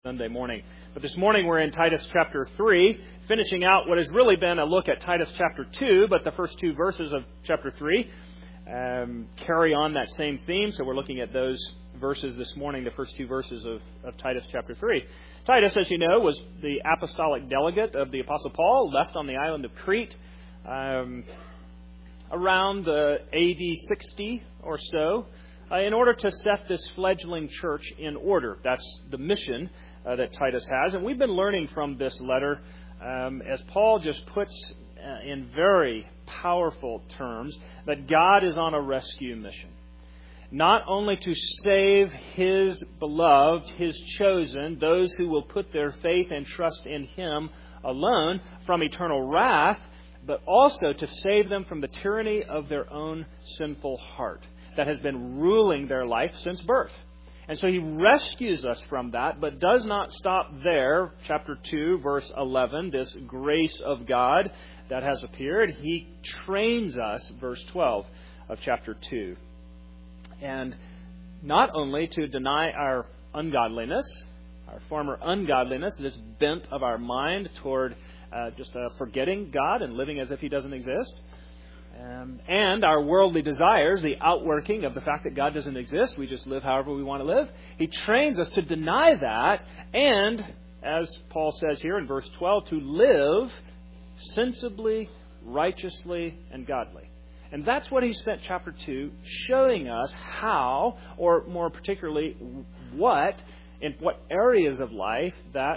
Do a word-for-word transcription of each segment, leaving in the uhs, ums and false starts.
Sunday morning. But this morning we're in Titus chapter three, finishing out what has really been a look at Titus chapter two, but the first two verses of chapter three um, carry on that same theme. So we're looking at those verses this morning, the first two verses of, of Titus chapter three. Titus, as you know, was the apostolic delegate of the Apostle Paul, left on the island of Crete um, around uh, A D sixty or so, uh, in order to set this fledgling church in order. That's the mission Uh, that Titus has. And we've been learning from this letter um, as Paul just puts uh, in very powerful terms that God is on a rescue mission. Not only to save His beloved, His chosen, those who will put their faith and trust in Him alone from eternal wrath, but also to save them from the tyranny of their own sinful heart that has been ruling their life since birth. And so He rescues us from that, but does not stop there. Chapter two, verse eleven, this grace of God that has appeared. He trains us, verse twelve of chapter two. And not only to deny our ungodliness, our former ungodliness, this bent of our mind toward uh, just uh, forgetting God and living as if He doesn't exist, Um, and our worldly desires, the outworking of the fact that God doesn't exist, we just live however we want to live. He trains us to deny that and, as Paul says here in verse twelve, to live sensibly, righteously, and godly. And that's what he spent chapter two showing us how, or more particularly what, in what areas of life that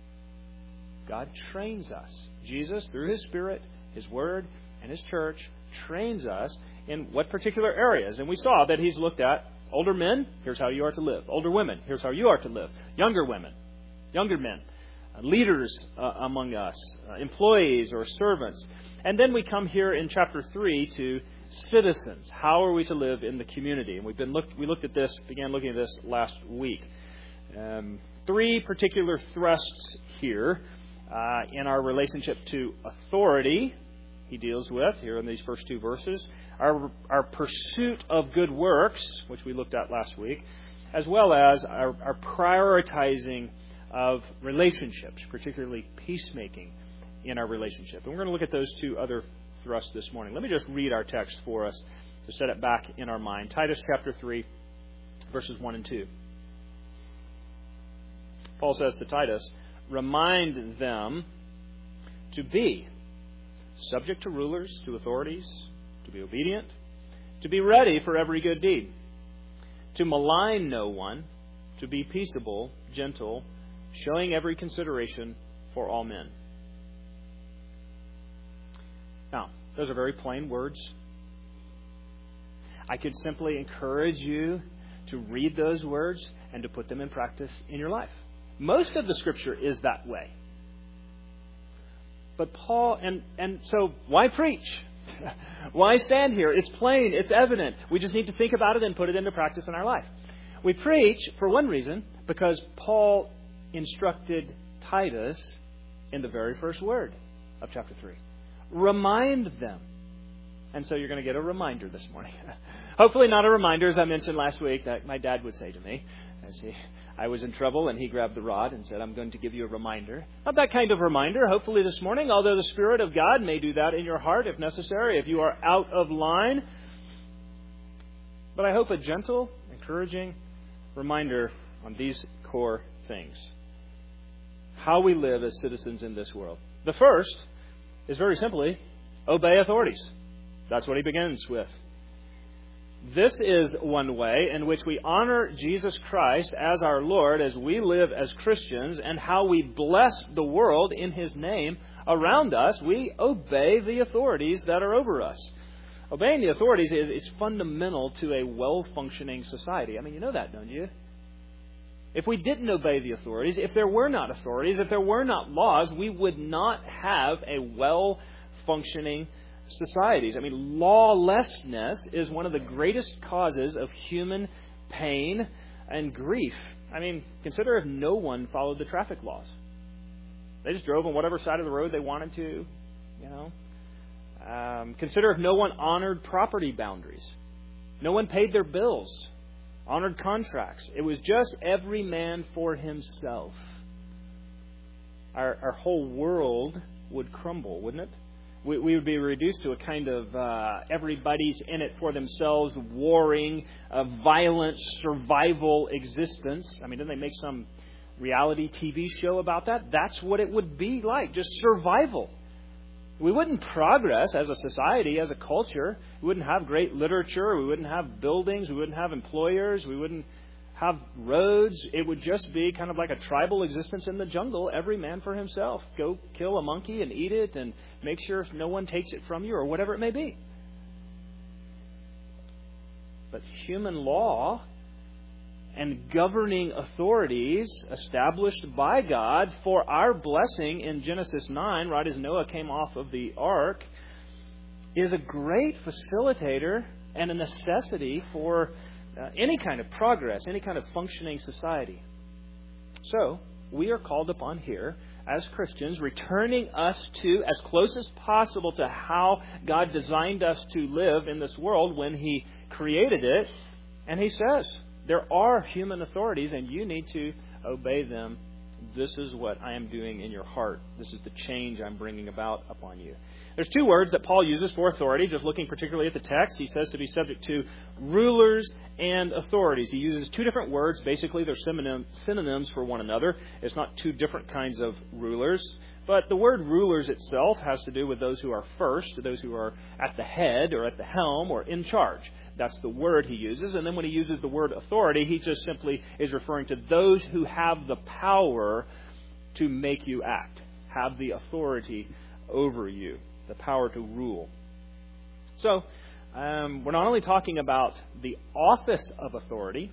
God trains us. Jesus, through His Spirit, His Word, and His church, trains us in what particular areas. And we saw that He's looked at older men, here's how you are to live. Older women, here's how you are to live. Younger women, younger men, uh, leaders uh, among us, uh, employees or servants. And then we come here in chapter three to citizens. How are we to live in the community? And we've been looked, we looked at this, began looking at this last week. Um, three particular thrusts here uh, in our relationship to authority. He deals with here in these first two verses, our our pursuit of good works, which we looked at last week, as well as our, our prioritizing of relationships, particularly peacemaking in our relationship. And we're going to look at those two other thrusts this morning. Let me just read our text for us to set it back in our mind. Titus chapter three, verses one and two. Paul says to Titus, "Remind them to be subject to rulers, to authorities, to be obedient, to be ready for every good deed, to malign no one, to be peaceable, gentle, showing every consideration for all men." Now, those are very plain words. I could simply encourage you to read those words and to put them in practice in your life. Most of the Scripture is that way. But Paul, and, and so why preach? Why stand here? It's plain, it's evident. We just need to think about it and put it into practice in our life. We preach for one reason, because Paul instructed Titus in the very first word of chapter three. Remind them. And so you're going to get a reminder this morning. Hopefully not a reminder, as I mentioned last week, that my dad would say to me as he... I was in trouble and he grabbed the rod and said, "I'm going to give you a reminder." Not that kind of reminder, hopefully this morning, although the Spirit of God may do that in your heart if necessary, if you are out of line. But I hope a gentle, encouraging reminder on these core things. How we live as citizens in this world. The first is very simply, obey authorities. That's what he begins with. This is one way in which we honor Jesus Christ as our Lord as we live as Christians, and how we bless the world in His name around us. We obey the authorities that are over us. Obeying the authorities is, is fundamental to a well-functioning society. I mean, you know that, don't you? If we didn't obey the authorities, if there were not authorities, if there were not laws, we would not have a well-functioning societies. I mean, lawlessness is one of the greatest causes of human pain and grief. I mean, consider if no one followed the traffic laws. They just drove on whatever side of the road they wanted to, you know. Um, consider if no one honored property boundaries. No one paid their bills. honored contracts. It was just every man for himself. Our, our whole world would crumble, wouldn't it? We, we would be reduced to a kind of uh, everybody's in it for themselves, warring, uh, violent, survival existence. I mean, didn't they make some reality T V show about that? That's what it would be like, just survival. We wouldn't progress as a society, as a culture. We wouldn't have great literature. We wouldn't have buildings. We wouldn't have employers. We wouldn't have roads. It would just be kind of like a tribal existence in the jungle, every man for himself. Go kill a monkey and eat it and make sure no one takes it from you or whatever it may be. But human law and governing authorities established by God for our blessing in Genesis nine, right as Noah came off of the ark, is a great facilitator and a necessity for uh, any kind of progress, any kind of functioning society. So, we are called upon here as Christians, returning us to as close as possible to how God designed us to live in this world when He created it. And He says, there are human authorities and you need to obey them. This is what I am doing in your heart. This is the change I'm bringing about upon you. There's two words that Paul uses for authority, just looking particularly at the text. He says to be subject to rulers and authorities. He uses two different words. Basically, they're synonym, synonyms for one another. It's not two different kinds of rulers. But the word rulers itself has to do with those who are first, those who are at the head or at the helm or in charge. That's the word he uses. And then when he uses the word authority, he just simply is referring to those who have the power to make you act, have the authority over you, the power to rule. So, um, we're not only talking about the office of authority,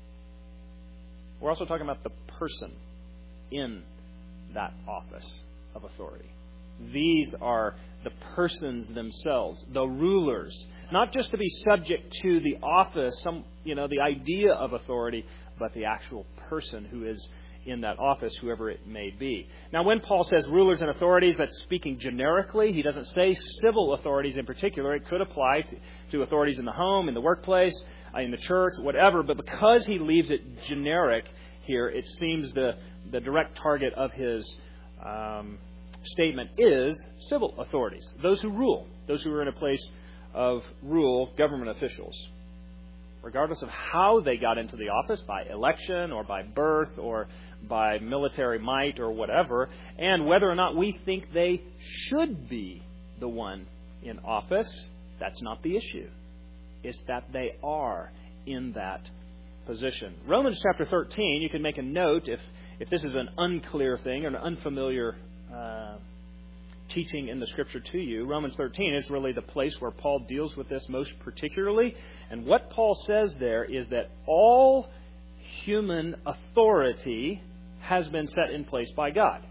we're also talking about the person in that office of authority. These are the persons themselves, the rulers. Not just to be subject to the office, some you know, the idea of authority, but the actual person who is in that office, whoever it may be. Now, when Paul says rulers and authorities, that's speaking generically. He doesn't say civil authorities in particular. It could apply to, to authorities in the home, in the workplace, uh, in the church, whatever. But because he leaves it generic here, it seems the, the direct target of his um, statement is civil authorities, those who rule, those who are in a place of rule, government officials. Regardless of how they got into the office, by election or by birth or by military might or whatever, and whether or not we think they should be the one in office, that's not the issue. It's that they are in that position. Romans chapter thirteen, you can make a note if, if this is an unclear thing or an unfamiliar uh, teaching in the Scripture to you. Romans thirteen is really the place where Paul deals with this most particularly. And what Paul says there is that all human authority has been set in place by God.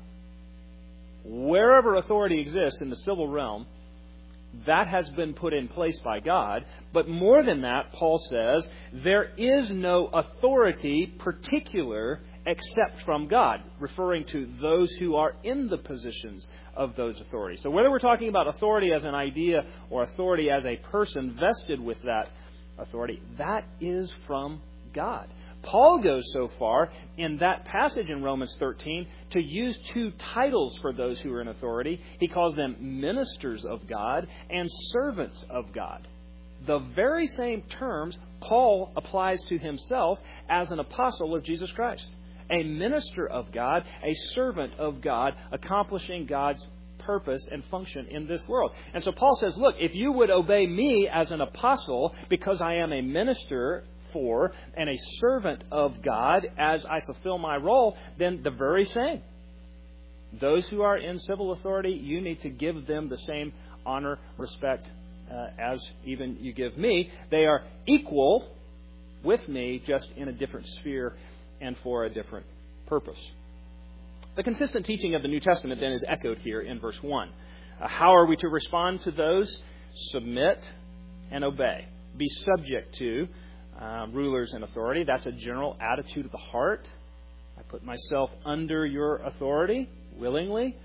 Wherever authority exists in the civil realm, that has been put in place by God. But more than that, Paul says, there is no authority particular except from God, referring to those who are in the positions of those authorities. So whether we're talking about authority as an idea or authority as a person vested with that authority, that is from God. Paul goes so far in that passage in Romans thirteen to use two titles for those who are in authority. He calls them ministers of God and servants of God. The very same terms Paul applies to himself as an apostle of Jesus Christ. A minister of God, a servant of God, accomplishing God's purpose and function in this world. And so Paul says, look, if you would obey me as an apostle because I am a minister for and a servant of God as I fulfill my role, then the very same. Those who are in civil authority, you need to give them the same honor, respect uh, as even you give me. They are equal with me, just in a different sphere and for a different purpose. The consistent teaching of the New Testament then is echoed here in verse one. Uh, how are we to respond to those? Submit and obey. Be subject to uh, rulers and authority. That's a general attitude of the heart. I put myself under your authority willingly.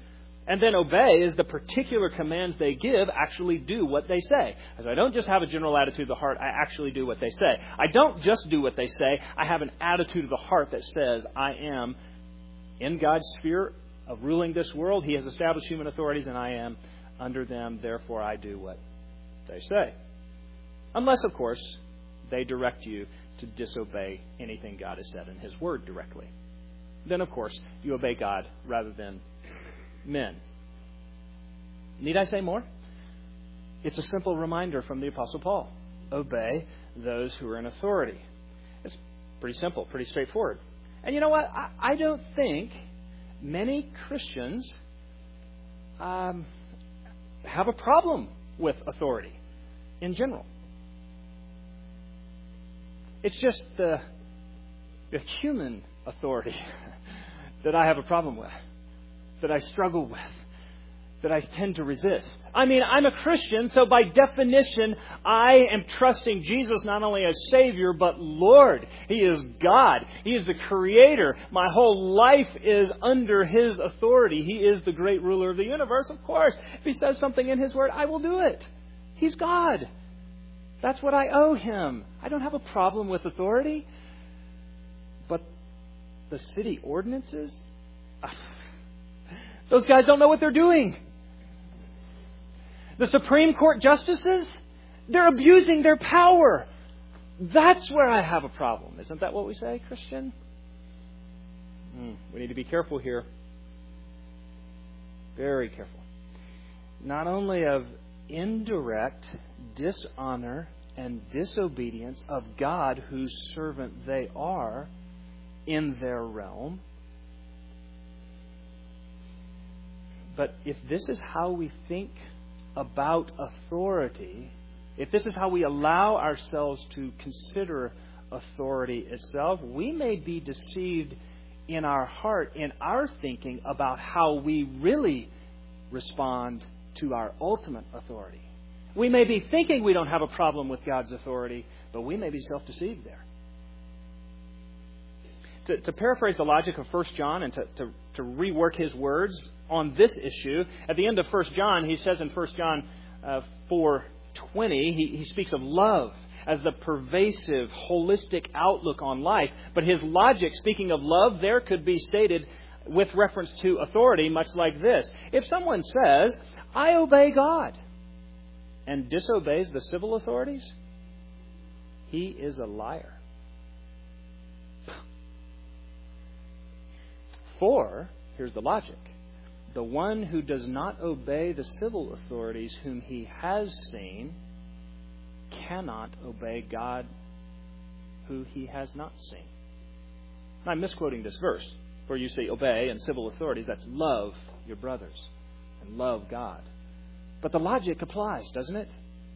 And then obey is the particular commands they give actually do what they say. As I don't just have a general attitude of the heart, I actually do what they say. I don't just do what they say, I have an attitude of the heart that says, I am in God's sphere of ruling this world. He has established human authorities and I am under them. Therefore, I do what they say. Unless, of course, they direct you to disobey anything God has said in His Word directly. Then, of course, you obey God rather than men. Need I say more? It's a simple reminder from the Apostle Paul. Obey those who are in authority. It's pretty simple, pretty straightforward. And you know what? I, I don't think many Christians um, have a problem with authority in general. It's just the, the human authority that I have a problem with, that I struggle with, that I tend to resist. I mean, I'm a Christian, so by definition, I am trusting Jesus not only as Savior, but Lord. He is God. He is the Creator. My whole life is under His authority. He is the great ruler of the universe. Of course, if He says something in His Word, I will do it. He's God. That's what I owe Him. I don't have a problem with authority. But the city ordinances, those guys don't know what they're doing. The Supreme Court justices, they're abusing their power. That's where I have a problem. Isn't that what we say, Christian? Mm, we need to be careful here. Very careful. Not only of indirect dishonor and disobedience of God, whose servant they are in their realm, but if this is how we think about authority, if this is how we allow ourselves to consider authority itself, we may be deceived in our heart, in our thinking about how we really respond to our ultimate authority. We may be thinking we don't have a problem with God's authority, but we may be self-deceived there. To, to paraphrase the logic of First John and to, to, to rework his words on this issue, at the end of First John, he says in First John uh, four twenty, he, he speaks of love as the pervasive, holistic outlook on life. But his logic, speaking of love, there could be stated with reference to authority, much like this. If someone says, I obey God, and disobeys the civil authorities, he is a liar. For, here's the logic, the one who does not obey the civil authorities whom he has seen cannot obey God who he has not seen. I'm misquoting this verse, where you say obey and civil authorities. That's love your brothers and love God. But the logic applies, doesn't it?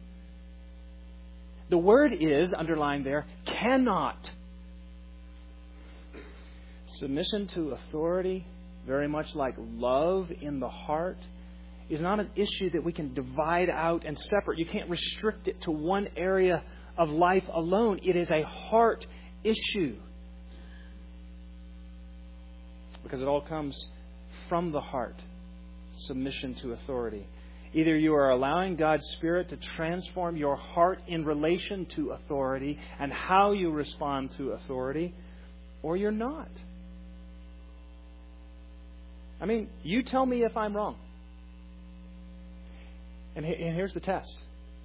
The word is, underlined there, cannot. Submission to authority, very much like love in the heart, is not an issue that we can divide out and separate. You can't restrict it to one area of life alone. It is a heart issue. Because it all comes from the heart. Submission to authority. Either you are allowing God's Spirit to transform your heart in relation to authority and how you respond to authority, or you're not. I mean, you tell me if I'm wrong. And here's the test.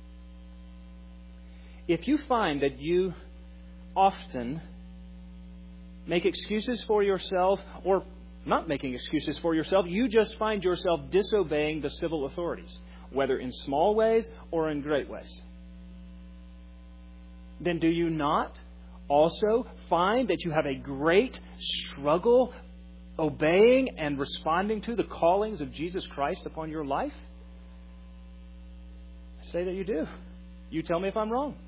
If you find that you often make excuses for yourself, or not making excuses for yourself, you just find yourself disobeying the civil authorities, whether in small ways or in great ways, then do you not also find that you have a great struggle obeying and responding to the callings of Jesus Christ upon your life? I say that you do. You tell me if I'm wrong.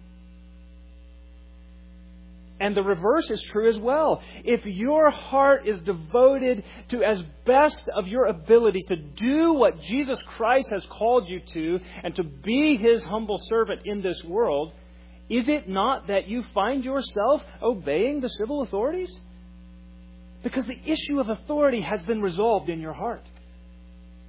And the reverse is true as well. If your heart is devoted to, as best of your ability, to do what Jesus Christ has called you to and to be His humble servant in this world, is it not that you find yourself obeying the civil authorities? Because the issue of authority has been resolved in your heart.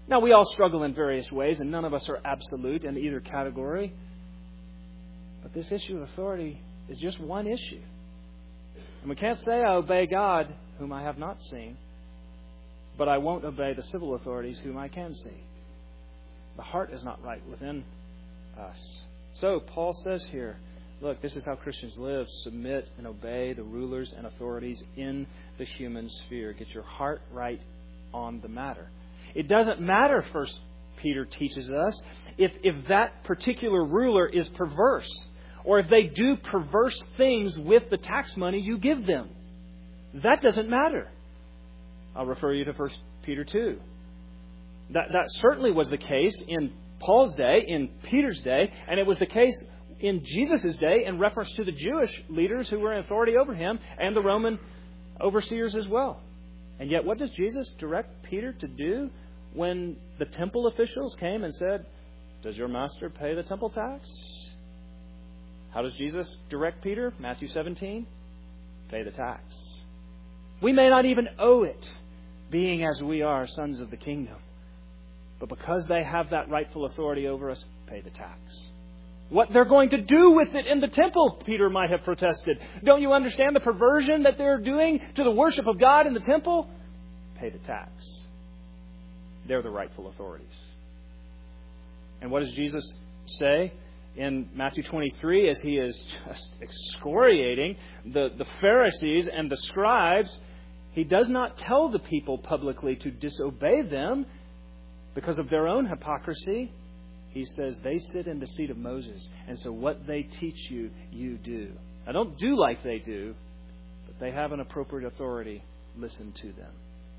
Now, we all struggle in various ways, and none of us are absolute in either category. But this issue of authority is just one issue. And we can't say I obey God, whom I have not seen, but I won't obey the civil authorities whom I can see. The heart is not right within us. So, Paul says here, look, this is how Christians live. Submit and obey the rulers and authorities in the human sphere. Get your heart right on the matter. It doesn't matter, First Peter teaches us, if, if that particular ruler is perverse, or if they do perverse things with the tax money you give them. That doesn't matter. I'll refer you to First Peter two. That, that certainly was the case in Paul's day, in Peter's day, and it was the case in Jesus' day in reference to the Jewish leaders who were in authority over him and the Roman overseers as well. And yet, what does Jesus direct Peter to do when the temple officials came and said, does your master pay the temple tax? How does Jesus direct Peter? Matthew seventeen, pay the tax. We may not even owe it, being as we are sons of the kingdom. But because they have that rightful authority over us, pay the tax. What they're going to do with it in the temple, Peter might have protested. Don't you understand the perversion that they're doing to the worship of God in the temple? Pay the tax. They're the rightful authorities. And what does Jesus say in Matthew twenty-three as he is just excoriating the, the Pharisees and the scribes? He does not tell the people publicly to disobey them because of their own hypocrisy. He says they sit in the seat of Moses, and so what they teach you, you do. Now, don't do like they do, but they have an appropriate authority. Listen to them.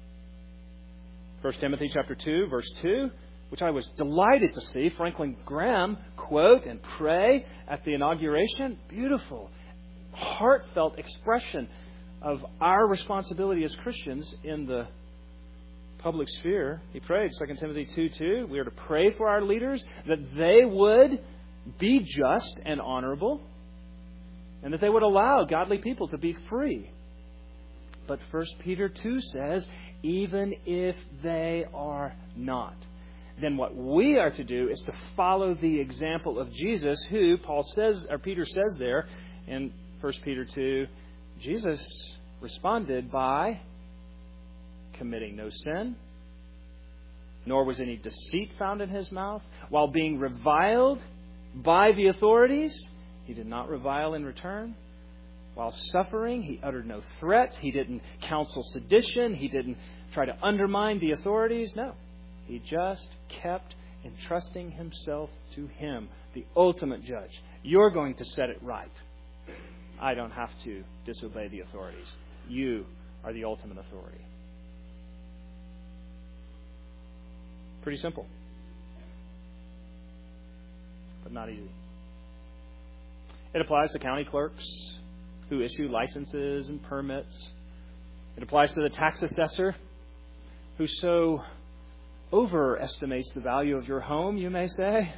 First Timothy chapter two, verse two, which I was delighted to see Franklin Graham quote and pray at the inauguration. Beautiful, heartfelt expression of our responsibility as Christians in the public sphere. He prayed, Second Timothy two two, we are to pray for our leaders that they would be just and honorable and that they would allow godly people to be free. But First Peter two says, even if they are not, then what we are to do is to follow the example of Jesus, who Paul says, or Peter says there in First Peter two, Jesus responded by committing no sin, nor was any deceit found in his mouth. While being reviled by the authorities, he did not revile in return. While suffering, he uttered no threats. He didn't counsel sedition. He didn't try to undermine the authorities. No, he just kept entrusting himself to him, the ultimate judge. You're going to set it right. I don't have to disobey the authorities. You are the ultimate authority. Pretty simple, but not easy. It applies to county clerks who issue licenses and permits. It applies to the tax assessor who so overestimates the value of your home, you may say.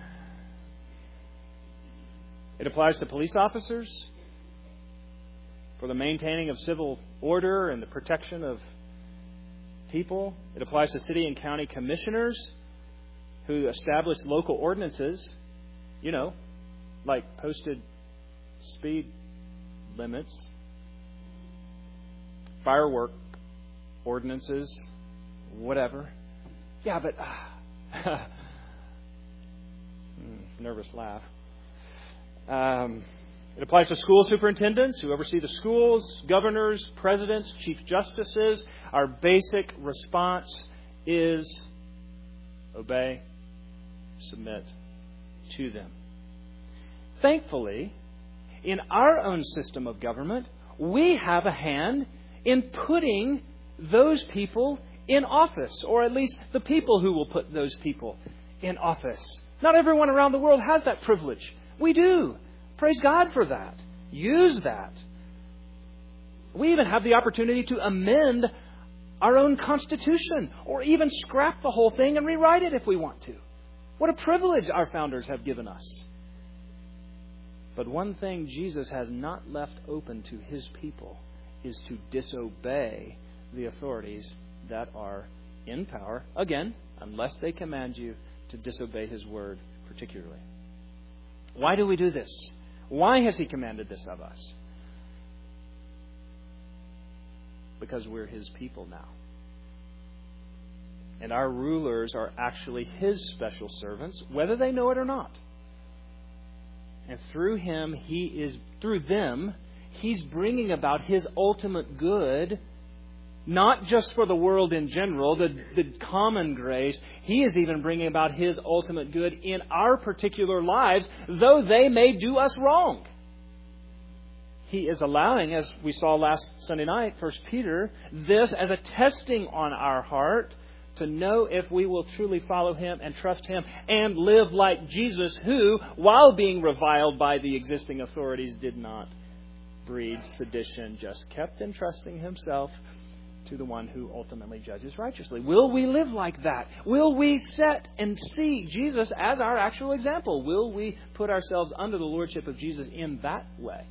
It applies to police officers for the maintaining of civil order and the protection of people. It applies to city and county commissioners who establish local ordinances, you know, like posted speed limits, firework ordinances, whatever. Yeah, but uh, nervous laugh. Um, it applies to school superintendents who oversee the schools, governors, presidents, chief justices. Our basic response is obey, submit to them. Thankfully, in our own system of government, we have a hand in putting those people in office, or at least the people who will put those people in office. Not everyone around the world has that privilege. We do. Praise God for that. Use that. We even have the opportunity to amend our own Constitution, or even scrap the whole thing and rewrite it if we want to. What a privilege our founders have given us. But one thing Jesus has not left open to his people is to disobey the authorities that are in power, again, unless they command you to disobey His word particularly. Why do we do this? Why has He commanded this of us? Because we're His people now. And our rulers are actually His special servants, whether they know it or not. And through Him, He is, through them, He's bringing about His ultimate good, not just for the world in general, the, the common grace. He is even bringing about His ultimate good in our particular lives, though they may do us wrong. He is allowing, as we saw last Sunday night, First Peter, this as a testing on our heart to know if we will truly follow Him and trust Him and live like Jesus, who, while being reviled by the existing authorities, did not breed sedition, just kept entrusting Himself to the one who ultimately judges righteously. Will we live like that? Will we set and see Jesus as our actual example? Will we put ourselves under the lordship of Jesus in that way?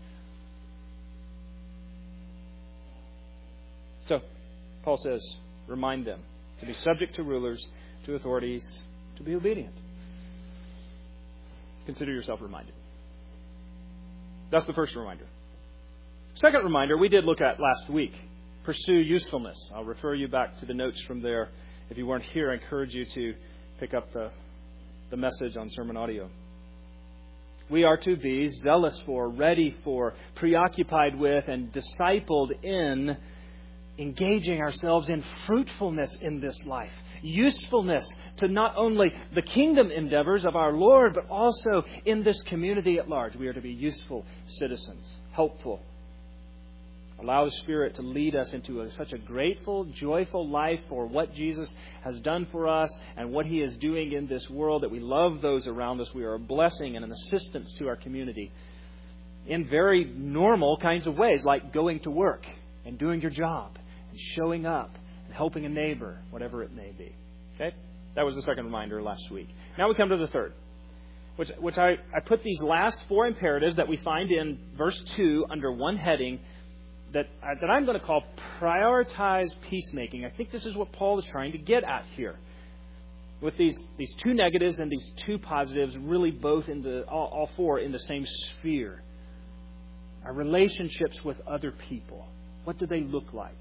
So, Paul says, remind them to be subject to rulers, to authorities, to be obedient. Consider yourself reminded. That's the first reminder. Second reminder we did look at last week. Pursue usefulness. I'll refer you back to the notes from there. If you weren't here, I encourage you to pick up the, the message on sermon audio. We are to be zealous for, ready for, preoccupied with, and discipled in engaging ourselves in fruitfulness in this life. Usefulness to not only the kingdom endeavors of our Lord, but also in this community at large. We are to be useful citizens, helpful. Allow the Spirit to lead us into a, such a grateful, joyful life for what Jesus has done for us and what He is doing in this world, that we love those around us. We are a blessing and an assistance to our community in very normal kinds of ways, like going to work and doing your job and showing up and helping a neighbor, whatever it may be. Okay? That was the second reminder last week. Now we come to the third, which, which I, I put these last four imperatives that we find in verse two under one heading that, uh, that I'm going to call prioritize peacemaking. I think this is what Paul is trying to get at here. With these, these two negatives and these two positives, really both in the all, all four in the same sphere. Our relationships with other people. What do they look like?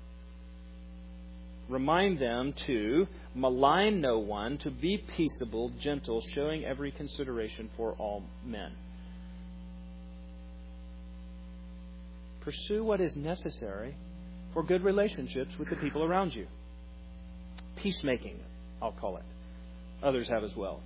Remind them to malign no one, to be peaceable, gentle, showing every consideration for all men. Pursue what is necessary for good relationships with the people around you. Peacemaking, I'll call it. Others have as well.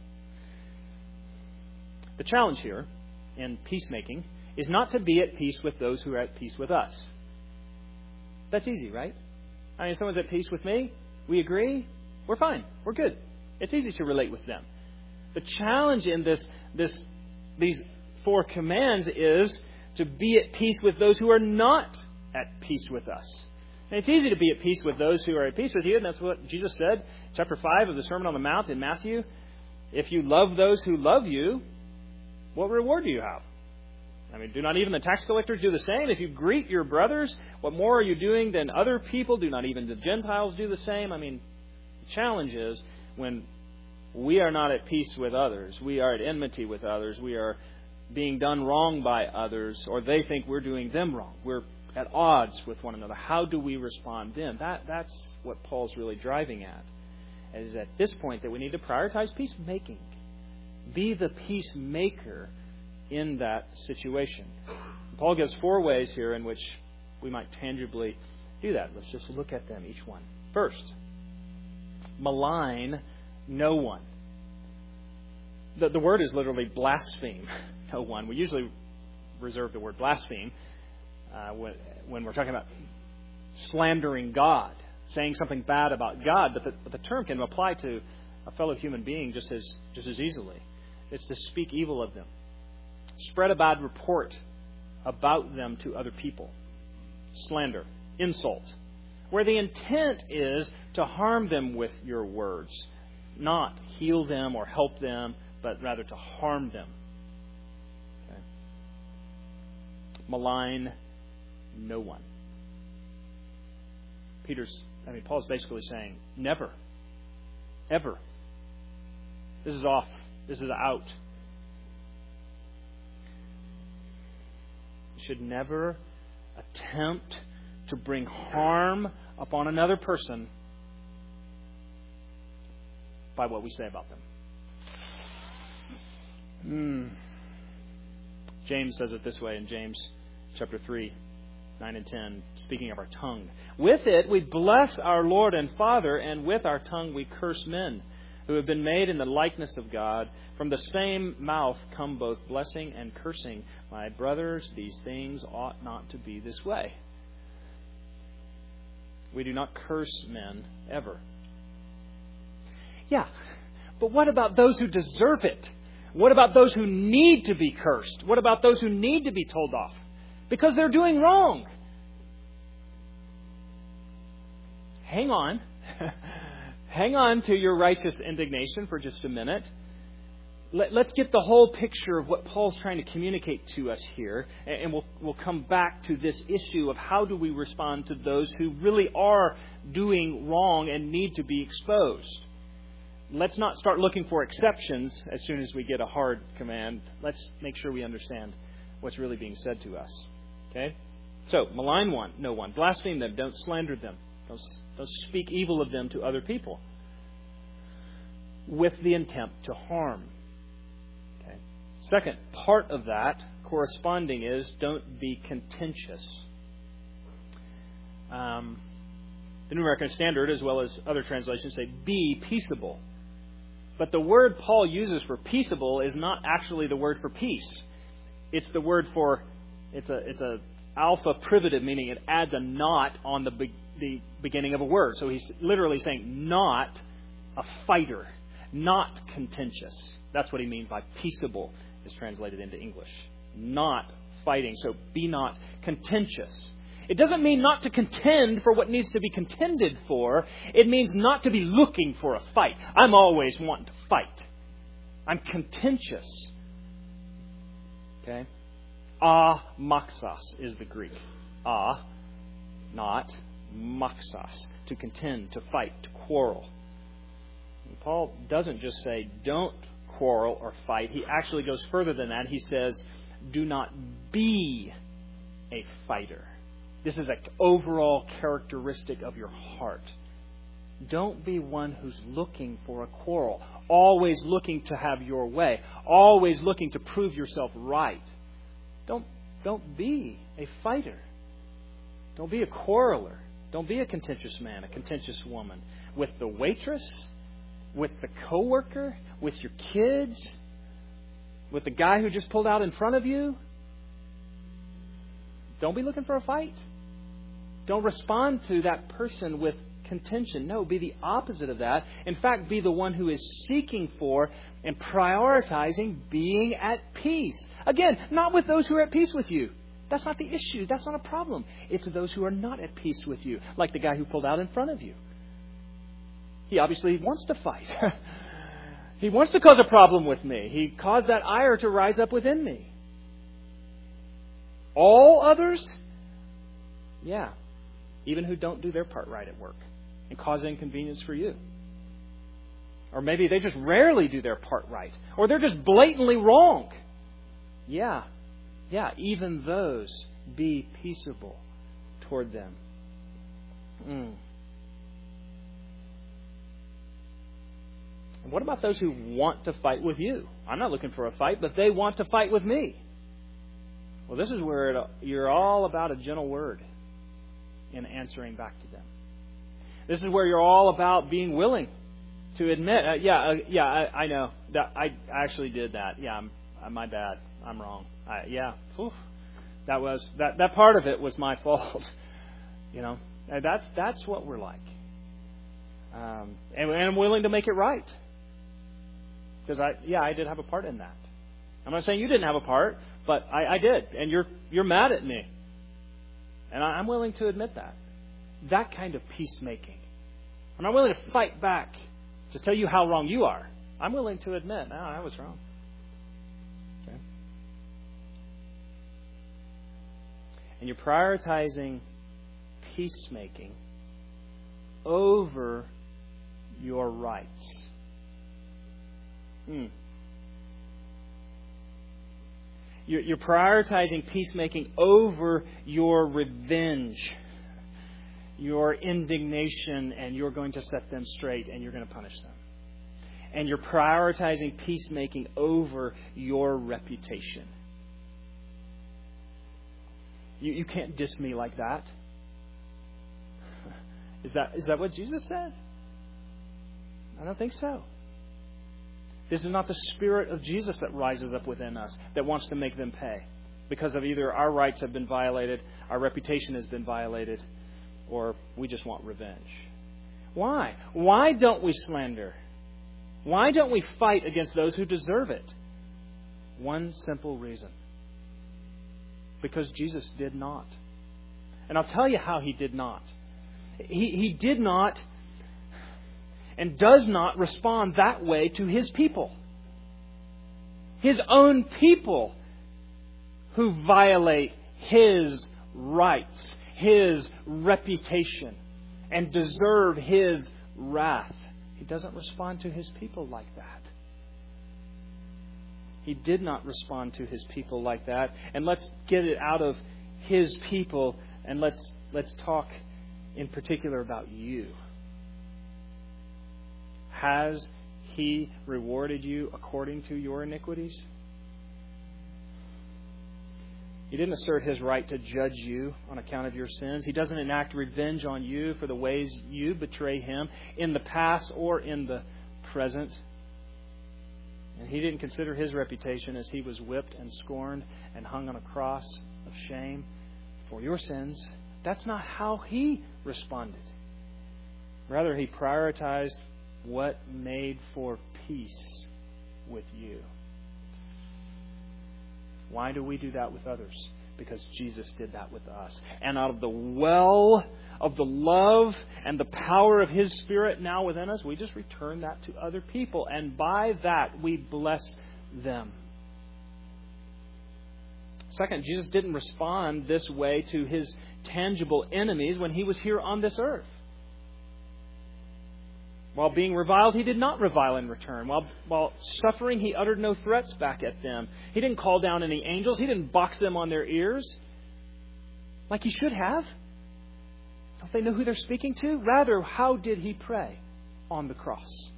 The challenge here in peacemaking is not to be at peace with those who are at peace with us. That's easy, right? I mean, if someone's at peace with me, we agree, we're fine, we're good. It's easy to relate with them. The challenge in this, this, these four commands is to be at peace with those who are not at peace with us. And it's easy to be at peace with those who are at peace with you, and that's what Jesus said, chapter five of the Sermon on the Mount in Matthew. If you love those who love you, what reward do you have? I mean, do not even the tax collectors do the same? If you greet your brothers, what more are you doing than other people? Do not even the Gentiles do the same? I mean, the challenge is when we are not at peace with others, we are at enmity with others, we are being done wrong by others, or they think we're doing them wrong. We're at odds with one another. How do we respond then? That, that's what Paul's really driving at. It is at this point that we need to prioritize peacemaking. Be the peacemaker in that situation. Paul gives four ways here in which we might tangibly do that. Let's just look at them, each one. First, malign no one. The, the word is literally blaspheme no one. We usually reserve the word blaspheme uh, when, when we're talking about slandering God, saying something bad about God, but the, but the term can apply to a fellow human being just as just as easily. It's to speak evil of them. Spread a bad report about them to other people. Slander, insult, where the intent is to harm them with your words, not heal them or help them, but rather to harm them. Okay. Malign no one. Peter's, I mean, Paul's basically saying, never. Ever. This is off. This is out. You should never attempt to bring harm upon another person by what we say about them. Mm. James says it this way in James chapter three, nine and ten, speaking of our tongue. With it we bless our Lord and Father, and with our tongue we curse men who have been made in the likeness of God. From the same mouth come both blessing and cursing. My brothers, these things ought not to be this way. We do not curse men ever. Yeah, but what about those who deserve it? What about those who need to be cursed? What about those who need to be told off because they're doing wrong? Hang on. Hang on to your righteous indignation for just a minute. Let, let's get the whole picture of what Paul's trying to communicate to us here. And we'll, we'll come back to this issue of how do we respond to those who really are doing wrong and need to be exposed. Let's not start looking for exceptions as soon as we get a hard command. Let's make sure we understand what's really being said to us. Okay? So, malign one, no one. Blaspheme them. Don't slander them. Don't, don't speak evil of them to other people with the intent to harm. Okay. Second part of that, corresponding, is don't be contentious. Um, the New American Standard, as well as other translations, say be peaceable. But the word Paul uses for peaceable is not actually the word for peace. It's the word for, it's a it's a alpha privative, meaning it adds a not on the be, the beginning of a word. So he's literally saying not a fighter, not contentious. That's what he means by peaceable is translated into English. Not fighting. So be not contentious. It doesn't mean not to contend for what needs to be contended for. It means not to be looking for a fight. I'm always wanting to fight. I'm contentious. Okay? Ah, maxas is the Greek. Ah, not maxas. To contend, to fight, to quarrel. And Paul doesn't just say don't quarrel or fight. He actually goes further than that. He says do not be a fighter. This is an overall characteristic of your heart. Don't be one who's looking for a quarrel, always looking to have your way, always looking to prove yourself right. Don't, don't be a fighter. Don't be a quarreler. Don't be a contentious man, a contentious woman. With the waitress, with the coworker, with your kids, with the guy who just pulled out in front of you. Don't be looking for a fight. Don't respond to that person with contention. No, be the opposite of that. In fact, be the one who is seeking for and prioritizing being at peace. Again, not with those who are at peace with you. That's not the issue. That's not a problem. It's those who are not at peace with you, like the guy who pulled out in front of you. He obviously wants to fight. He wants to cause a problem with me. He caused that ire to rise up within me. All others, yeah, even who don't do their part right at work and cause inconvenience for you. Or maybe they just rarely do their part right. Or they're just blatantly wrong. Yeah, yeah, even those, be peaceable toward them. Mm. And what about those who want to fight with you? I'm not looking for a fight, but they want to fight with me. Well, this is where it, you're all about a gentle word in answering back to them. This is where you're all about being willing to admit, uh, yeah, uh, yeah, I, I know that I actually did that. Yeah, I'm, uh, my bad. I'm wrong. I, yeah, Oof. that was that. That part of it was my fault. You know, and that's that's what we're like, um, and, and I'm willing to make it right because I, yeah, I did have a part in that. I'm not saying you didn't have a part. But I, I did, and you're you're mad at me. And I, I'm willing to admit that. That kind of peacemaking. I'm not willing to fight back to tell you how wrong you are. I'm willing to admit, no, I was wrong. Okay. And you're prioritizing peacemaking over your rights. Hmm. You're, you're prioritizing peacemaking over your revenge, your indignation, and you're going to set them straight and you're going to punish them. And you're prioritizing peacemaking over your reputation. You, you can't diss me like that. Is that is that what Jesus said? I don't think so. This is not the Spirit of Jesus that rises up within us, that wants to make them pay. Because of either our rights have been violated, our reputation has been violated, or we just want revenge. Why? Why don't we slander? Why don't we fight against those who deserve it? One simple reason. Because Jesus did not. And I'll tell you how He did not. He, he did not and does not respond that way to His people. His own people who violate His rights, His reputation, and deserve His wrath. He doesn't respond to His people like that. He did not respond to His people like that. And let's get it out of His people and let's let's talk in particular about you. Has He rewarded you according to your iniquities? He didn't assert His right to judge you on account of your sins. He doesn't enact revenge on you for the ways you betray Him in the past or in the present. And He didn't consider His reputation as He was whipped and scorned and hung on a cross of shame for your sins. That's not how He responded. Rather, He prioritized what made for peace with you. Why do we do that with others? Because Jesus did that with us. And out of the well of the love and the power of His Spirit now within us, we just return that to other people. And by that, we bless them. Second, Jesus didn't respond this way to His tangible enemies when He was here on this earth. While being reviled, He did not revile in return. While, while suffering, He uttered no threats back at them. He didn't call down any angels. He didn't box them on their ears like He should have. Don't they know who they're speaking to? Rather, how did He pray on the cross?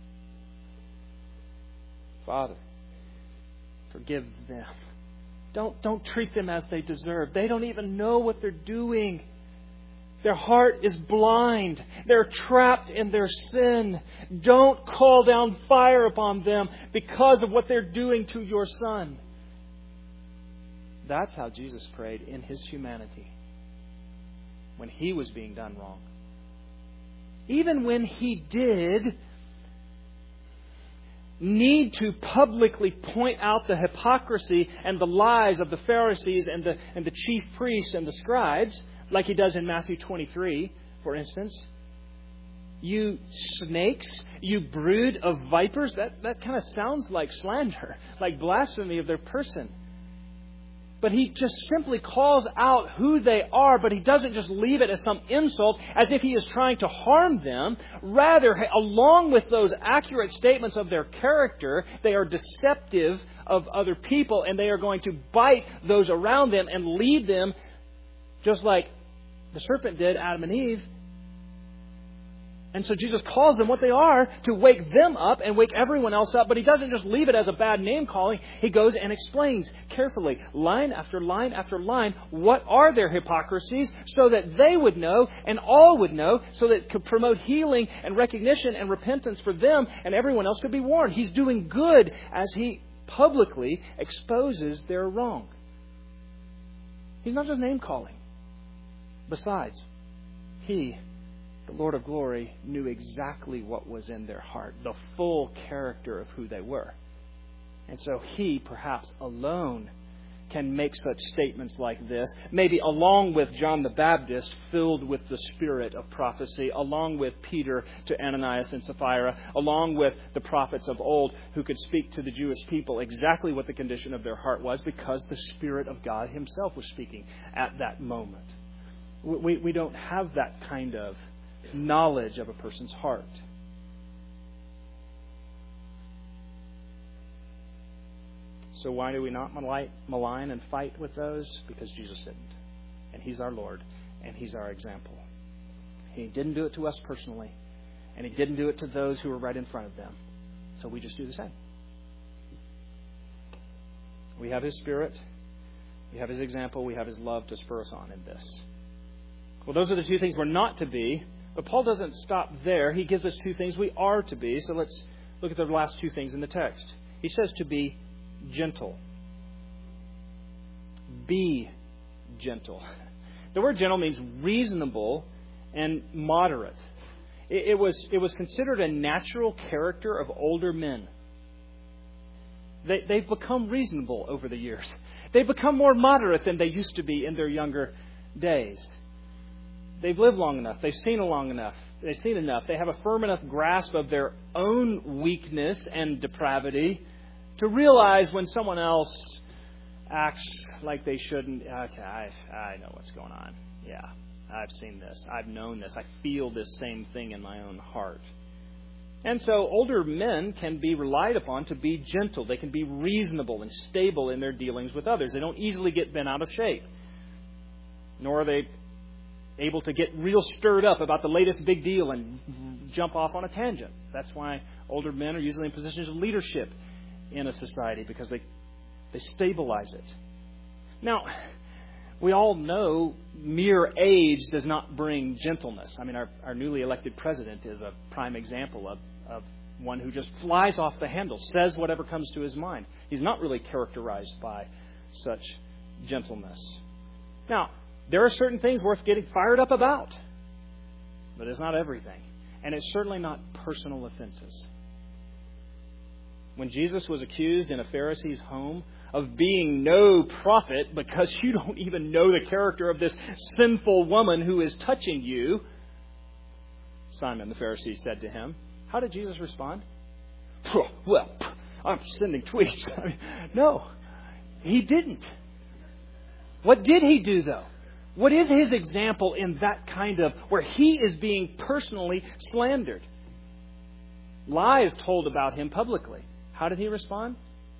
Father, forgive them. Don't, don't treat them as they deserve. They don't even know what they're doing. Their heart is blind. They're trapped in their sin. Don't call down fire upon them because of what they're doing to your Son. That's how Jesus prayed in His humanity when He was being done wrong. Even when He did need to publicly point out the hypocrisy and the lies of the Pharisees and the, and the chief priests and the scribes, like He does in Matthew twenty-three, for instance. You snakes, you brood of vipers. That, that kind of sounds like slander, like blasphemy of their person. But He just simply calls out who they are, but He doesn't just leave it as some insult, as if He is trying to harm them. Rather, along with those accurate statements of their character, they are deceptive of other people, and they are going to bite those around them and lead them, just like the serpent did Adam and Eve. And so Jesus calls them what they are to wake them up and wake everyone else up. But He doesn't just leave it as a bad name calling. He goes and explains carefully, line after line after line, what are their hypocrisies, so that they would know and all would know, so that it could promote healing and recognition and repentance for them, and everyone else could be warned. He's doing good as He publicly exposes their wrong. He's not just name calling. Besides, He, the Lord of glory, knew exactly what was in their heart, the full character of who they were. And so He, perhaps alone, can make such statements like this, maybe along with John the Baptist, filled with the spirit of prophecy, along with Peter to Ananias and Sapphira, along with the prophets of old who could speak to the Jewish people exactly what the condition of their heart was, because the Spirit of God Himself was speaking at that moment. We, we don't have that kind of knowledge of a person's heart. So why do we not malign and fight with those? Because Jesus didn't. And He's our Lord. And He's our example. He didn't do it to us personally. And He didn't do it to those who were right in front of them. So we just do the same. We have His Spirit. We have His example. We have His love to spur us on in this. Well, those are the two things we're not to be. But Paul doesn't stop there. He gives us two things we are to be. So let's look at the last two things in the text. He says to be gentle. Be gentle. The word gentle means reasonable and moderate. It, it was it was considered a natural character of older men. They, they've become reasonable over the years. They've become more moderate than they used to be in their younger days. They've lived long enough. They've seen long enough. They've seen enough. They have a firm enough grasp of their own weakness and depravity to realize when someone else acts like they shouldn't. Okay, I, I know what's going on. Yeah, I've seen this. I've known this. I feel this same thing in my own heart. And so older men can be relied upon to be gentle. They can be reasonable and stable in their dealings with others. They don't easily get bent out of shape. Nor are they able to get real stirred up about the latest big deal and jump off on a tangent. That's why older men are usually in positions of leadership in a society, because they, they stabilize it. Now, we all know mere age does not bring gentleness. I mean, our, our newly elected president is a prime example of, of one who just flies off the handle, says whatever comes to his mind. He's not really characterized by such gentleness. Now, there are certain things worth getting fired up about, but it's not everything. And it's certainly not personal offenses. When Jesus was accused in a Pharisee's home of being no prophet because you don't even know the character of this sinful woman who is touching you, Simon the Pharisee said to him, how did Jesus respond? Well, I'm sending tweets. I mean, no, He didn't. What did He do, though? What is His example in that kind of, where He is being personally slandered? Lies told about Him publicly. How did He respond?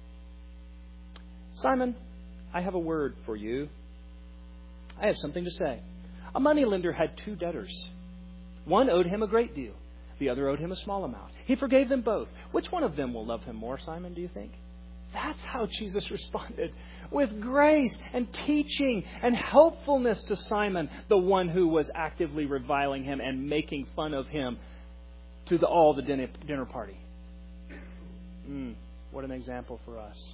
Simon, I have a word for you. I have something to say. A moneylender had two debtors. One owed him a great deal. The other owed him a small amount. He forgave them both. Which one of them will love him more, Simon, do you think? That's how Jesus responded, with grace and teaching and helpfulness to Simon, the one who was actively reviling him and making fun of him to the, all the dinner, dinner party. Mm, what an example for us.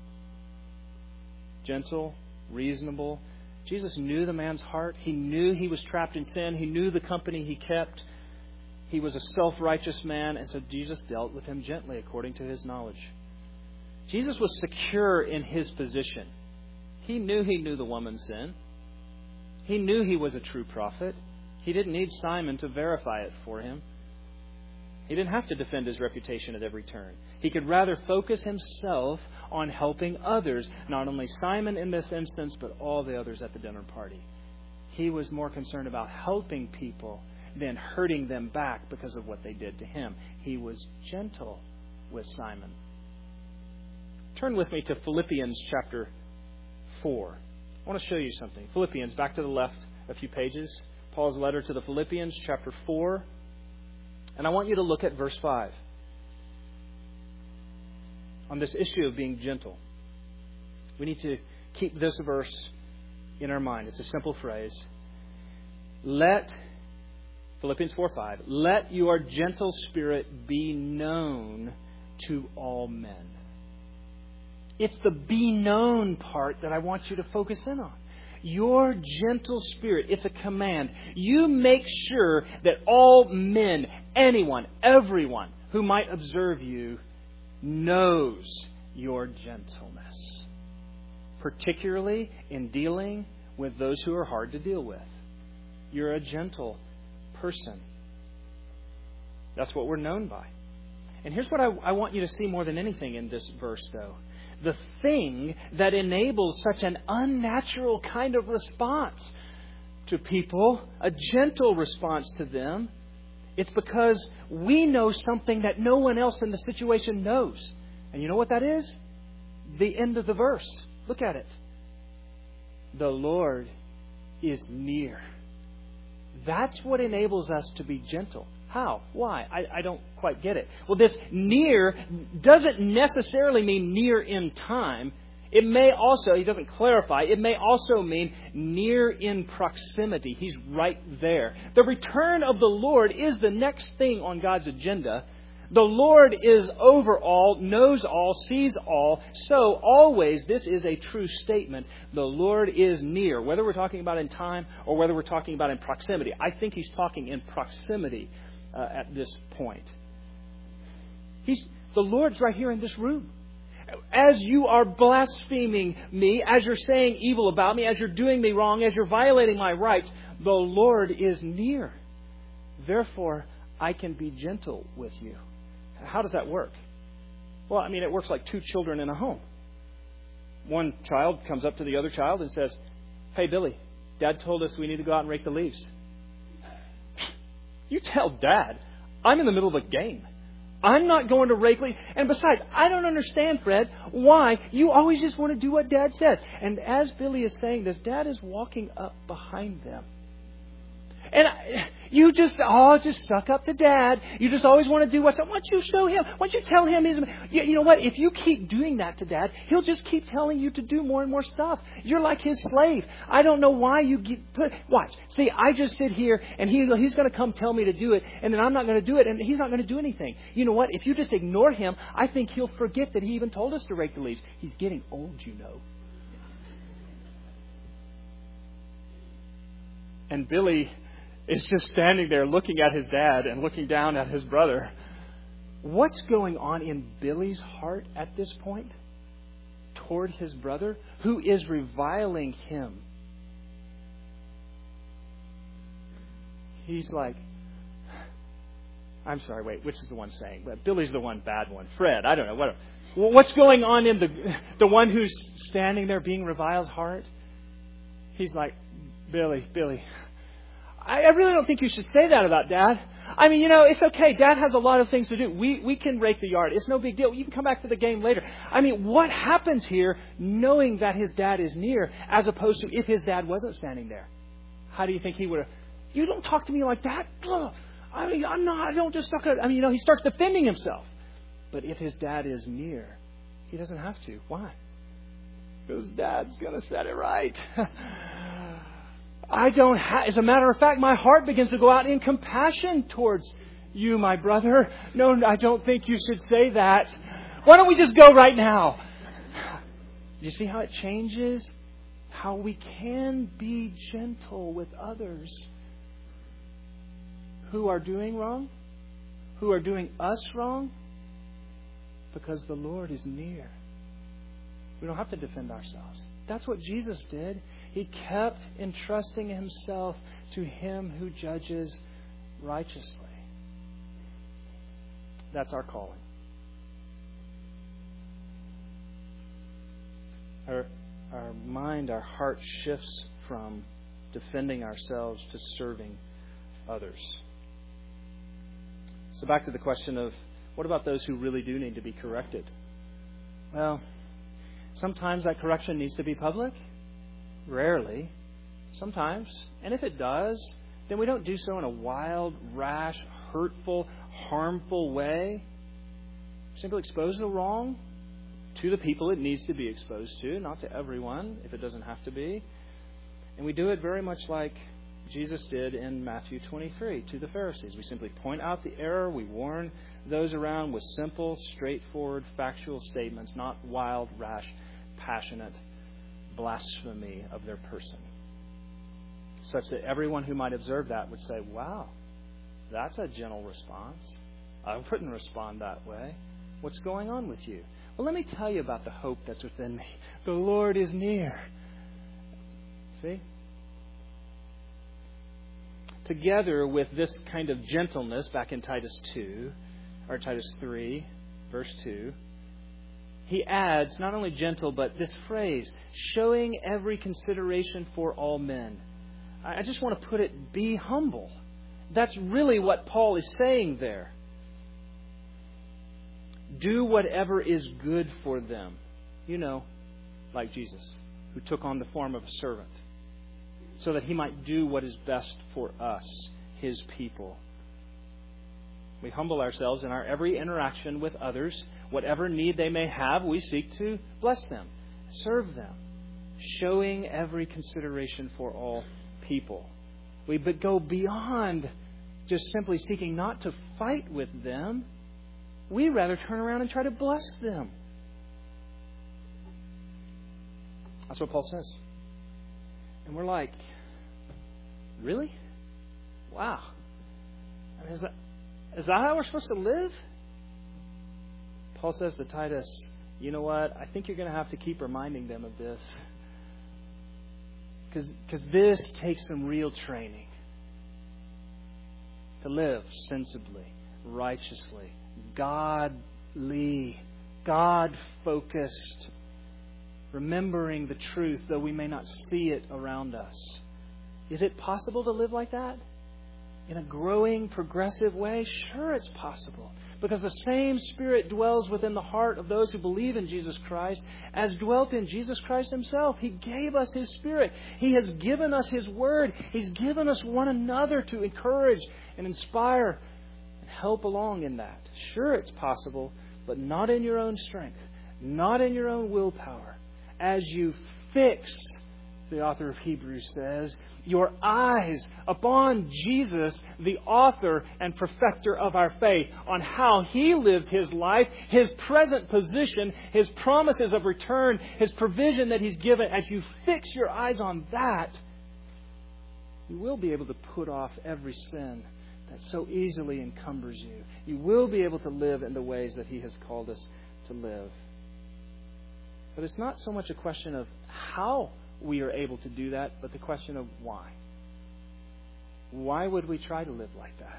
Gentle, reasonable. Jesus knew the man's heart. He knew he was trapped in sin. He knew the company he kept. He was a self-righteous man, and so Jesus dealt with him gently according to His knowledge. Jesus was secure in His position. He knew he knew the woman's sin. He knew he was a true prophet. He didn't need Simon to verify it for him. He didn't have to defend his reputation at every turn. He could rather focus himself on helping others, not only Simon in this instance, but all the others at the dinner party. He was more concerned about helping people than hurting them back because of what they did to him. He was gentle with Simon. Turn with me to Philippians chapter four. I want to show you something. Philippians, back to the left a few pages. Paul's letter to the Philippians, chapter four. And I want you to look at verse five. On this issue of being gentle. We need to keep this verse in our mind. It's a simple phrase. Let, Philippians four five, let your gentle spirit be known to all men. It's the be known part that I want you to focus in on. Your gentle spirit, it's a command. You make sure that all men, anyone, everyone who might observe you knows your gentleness. Particularly in dealing with those who are hard to deal with. You're a gentle person. That's what we're known by. And here's what I, I want you to see more than anything in this verse, though. The thing that enables such an unnatural kind of response to people, a gentle response to them, it's because we know something that no one else in the situation knows. And you know what that is? the end of the verse. Look at it. The Lord is near. That's what enables us to be gentle. How? Why? I, I don't quite get it. Well, this near doesn't necessarily mean near in time. It may also, he doesn't clarify, it may also mean near in proximity. He's right there. The return of the Lord is the next thing on God's agenda. The Lord is over all, knows all, sees all. So always, this is a true statement. The Lord is near. Whether we're talking about in time or whether we're talking about in proximity. I think he's talking in proximity uh, at this point. He's, the Lord's right here in this room. As you are blaspheming me, as you're saying evil about me, as you're doing me wrong, as you're violating my rights, the Lord is near. Therefore, I can be gentle with you. How does that work? Well, I mean, it works like two children in a home. One child comes up to the other child and says, "Hey, Billy, Dad told us we need to go out and rake the leaves." You tell Dad, I'm in the middle of a game. I'm not going to rake leaves. And besides, I don't understand, Fred, why you always just want to do what Dad says. And as Billy is saying this, Dad is walking up behind them. And you just, oh, just suck up to Dad. You just always want to do what's... Why don't you show him? Why don't you tell him he's... You know what? If you keep doing that to Dad, he'll just keep telling you to do more and more stuff. You're like his slave. I don't know why you get put... Watch. See, I just sit here and he he's going to come tell me to do it, and then I'm not going to do it, and he's not going to do anything. You know what? If you just ignore him, I think he'll forget that he even told us to rake the leaves. He's getting old, you know. And Billy is just standing there looking at his dad and looking down at his brother. What's going on in Billy's heart at this point toward his brother who is reviling him? He's like, I'm sorry, wait, which is the one saying? But Billy's the one bad one. Fred, I don't know. Whatever. What's going on in the the one who's standing there being reviled's heart? He's like, Billy, Billy, I really don't think you should say that about Dad. I mean, you know, it's okay. Dad has a lot of things to do. We we can rake the yard. It's no big deal. You can come back to the game later. I mean, what happens here knowing that his dad is near as opposed to if his dad wasn't standing there? How do you think he would have... You don't talk to me like that. Ugh. I mean, I'm not... I don't just talk... I mean, you know, he starts defending himself. But if his dad is near, he doesn't have to. Why? Because Dad's going to set it right. I don't have, as a matter of fact, my heart begins to go out in compassion towards you, my brother. No, I don't think you should say that. Why don't we just go right now? You see how it changes? How we can be gentle with others who are doing wrong, who are doing us wrong, because the Lord is near. We don't have to defend ourselves. That's what Jesus did. He kept entrusting himself to him who judges righteously. That's our calling. Our, our mind, our heart shifts from defending ourselves to serving others. So back to the question of, what about those who really do need to be corrected? Well, sometimes that correction needs to be public. Rarely. Sometimes. And if it does, then we don't do so in a wild, rash, hurtful, harmful way. Simply expose the wrong to the people it needs to be exposed to, not to everyone, if it doesn't have to be. And we do it very much like Jesus did in Matthew twenty-three to the Pharisees. We simply point out the error. We warn those around with simple, straightforward, factual statements, not wild, rash, passionate blasphemy of their person. Such that everyone who might observe that would say, wow, that's a gentle response. I wouldn't respond that way. What's going on with you? Well, let me tell you about the hope that's within me. The Lord is near. See? Together with this kind of gentleness back in Titus two, or Titus three, verse two, he adds not only gentle, but this phrase, showing every consideration for all men. I just want to put it, be humble. That's really what Paul is saying there. Do whatever is good for them. You know, like Jesus, who took on the form of a servant, so that He might do what is best for us, His people. We humble ourselves in our every interaction with others. Whatever need they may have, we seek to bless them, serve them, showing every consideration for all people. We go beyond just simply seeking not to fight with them. We rather turn around and try to bless them. That's what Paul says. And we're like, really? Wow. I mean, is that, is that how we're supposed to live? Paul says to Titus, you know what? I think you're going to have to keep reminding them of this. Because this takes some real training. To live sensibly, righteously, godly, God-focused, remembering the truth, though we may not see it around us. Is it possible to live like that? In a growing, progressive way? Sure, it's possible. Because the same Spirit dwells within the heart of those who believe in Jesus Christ as dwelt in Jesus Christ Himself. He gave us His Spirit. He has given us His Word. He's given us one another to encourage and inspire and help along in that. Sure, it's possible, but not in your own strength, not in your own willpower. As you fix, the author of Hebrews says, your eyes upon Jesus, the author and perfecter of our faith, on how He lived His life, His present position, His promises of return, His provision that He's given. As you fix your eyes on that, you will be able to put off every sin that so easily encumbers you. You will be able to live in the ways that He has called us to live. But it's not so much a question of how we are able to do that, but the question of why. Why would we try to live like that?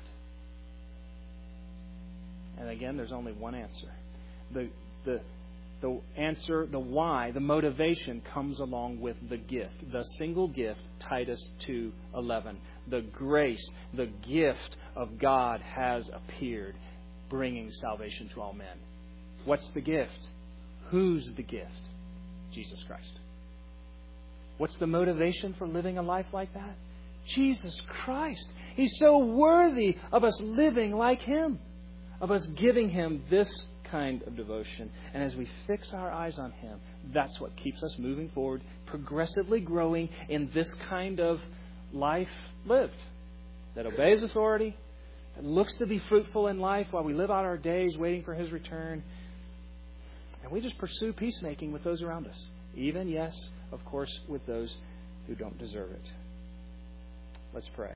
And again, there's only one answer. The the the answer, the why, the motivation comes along with the gift. The single gift, Titus two eleven. The grace, the gift of God has appeared, bringing salvation to all men. What's the gift? Who's the gift? Jesus Christ. What's the motivation for living a life like that? Jesus Christ. He's so worthy of us living like Him, of us giving Him this kind of devotion. And as we fix our eyes on Him, that's what keeps us moving forward, progressively growing in this kind of life lived, that obeys authority, that looks to be fruitful in life while we live out our days waiting for His return. And we just pursue peacemaking with those around us. Even, yes, of course, with those who don't deserve it. Let's pray.